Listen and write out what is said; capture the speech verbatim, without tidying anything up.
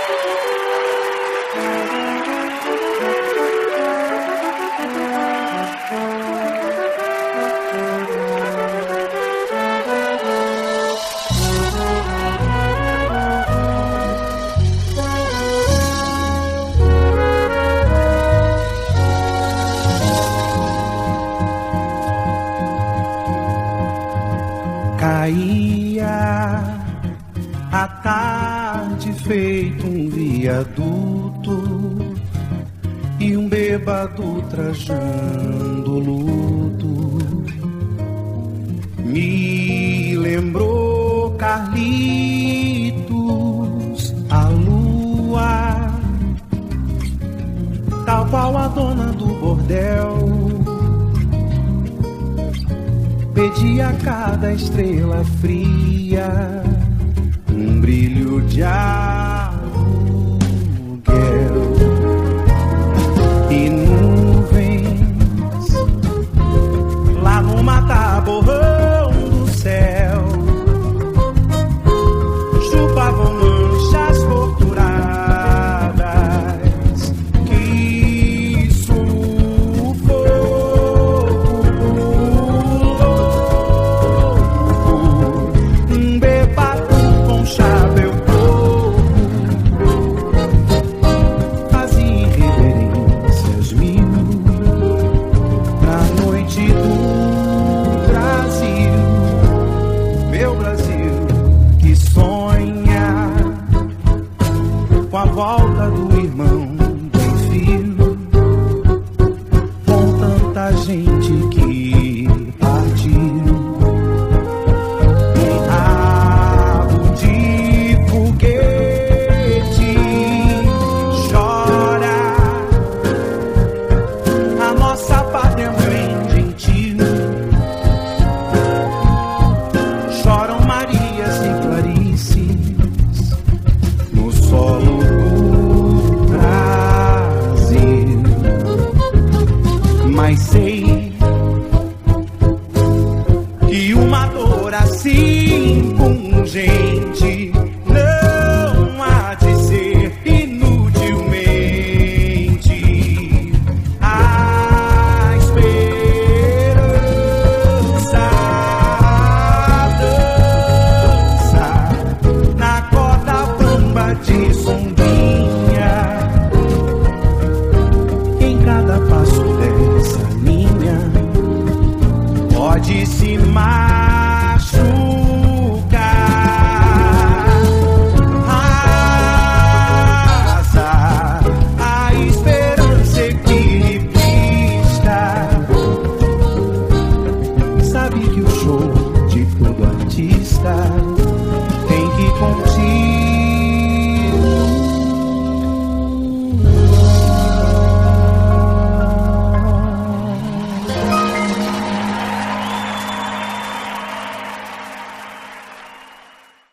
Caía a tarde feito um viaduto e um bêbado trajando luto me lembrou Carlitos, a lua, tal qual a dona do bordel, pedi a cada estrela fria um brilho de aluguel e nuvens lá no mata-borrão do céu chupavam manchas torturadas que sufoco. Chapéu coco fazia reverências mil na noite do Brasil, meu Brasil que sonha com a volta do irmão do filho, com tanta gente que partiu. Mas sei que uma dor assim pungente não há de ser inutilmente a esperança dança na corda bamba de som.